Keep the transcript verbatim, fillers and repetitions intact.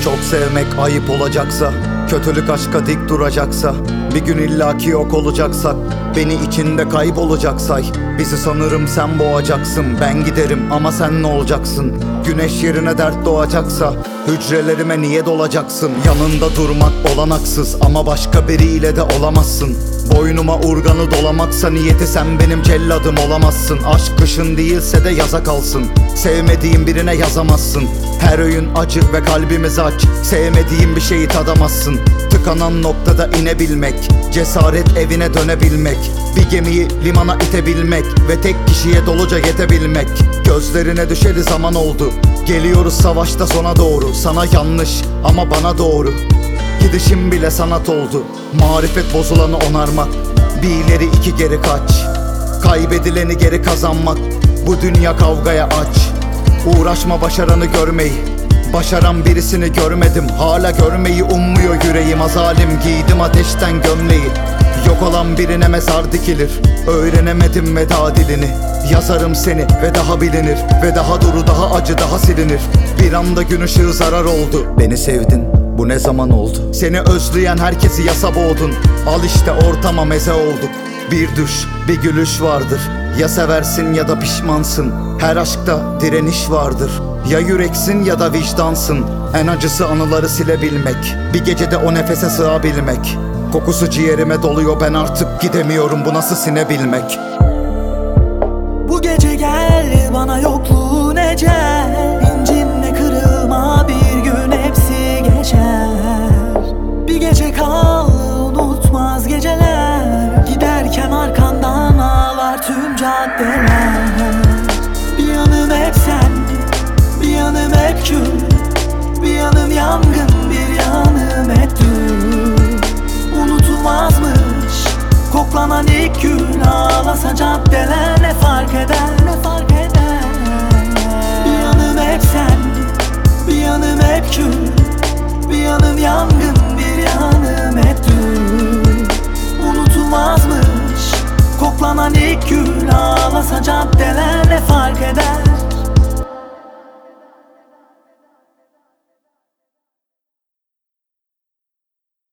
Çok sevmek ayıp olacaksa, kötülük aşka dik duracaksa, bir gün illaki yok olacaksak, beni içinde kaybolacak say. Bizi sanırım sen boğacaksın. Ben giderim ama sen ne olacaksın? Güneş yerine dert doğacaksa, hücrelerime niye dolacaksın? Yanında durmak olanaksız ama başka biriyle de olamazsın. Boynuma urganı dolamaksa niyeti, sen benim celladım olamazsın. Aşk kışın değilse de yaza kalsın. Sevmediğin birine yazamazsın. Her öğün acı ve kalbimiz aç. Sevmediğin bir şeyi tadamazsın. Tıkanan noktada inebilmek, cesaret evine dönebilmek, bir gemiyi limana itebilmek ve tek kişiye doluca yetebilmek. Gözlerine düşeli zaman oldu. Geliyoruz savaşta sona doğru. Sana yanlış ama bana doğru. Gidişim bile sanat oldu. Marifet bozulanı onarmak. Bir ileri iki geri kaç. Kaybedileni geri kazanmak. Bu dünya kavgaya aç. Uğraşma başaranı görmeyi. Başaran birisini görmedim. Hala görmeyi ummuyor yüreğim. Azalim giydim ateşten gömleği. Yok olan birine mezar dikilir. Öğrenemedim veda dilini. Yazarım seni ve daha bilinir. Ve daha duru, daha acı, daha silinir. Bir anda gün ışığı zarar oldu. Beni sevdin, bu ne zaman oldu? Seni özleyen herkesi yasa boğdun. Al işte ortama meze olduk. Bir düş, bir gülüş vardır. Ya seversin ya da pişmansın. Her aşkta direniş vardır. Ya yüreksin ya da vicdansın. En acısı anıları silebilmek. Bir gecede o nefese sığabilmek. Kokusu ciğerime doluyor, ben artık gidemiyorum, bu nasıl sinebilmek? Bu gece gel bana yokluğun ecel. İncinme kırılma, bir gün hepsi geçer. Bir gece kal unutmaz geceler. Giderken arkandan ağlar tüm caddeler. Bir yanım hep sen, bir yanım hep kül. Bir yanım yangın, bir yanım hep dün. Unutulmazmış koklanan ilk gün. Ağlasa caddeler ne fark eder, ne fark eder. Bir yanım hep sen, bir yanım hep kül. Bir yanım yangın, bir yanım hep dün. Unutulmazmış koklanan ilk gün. Ağlasa caddeler ne fark eder.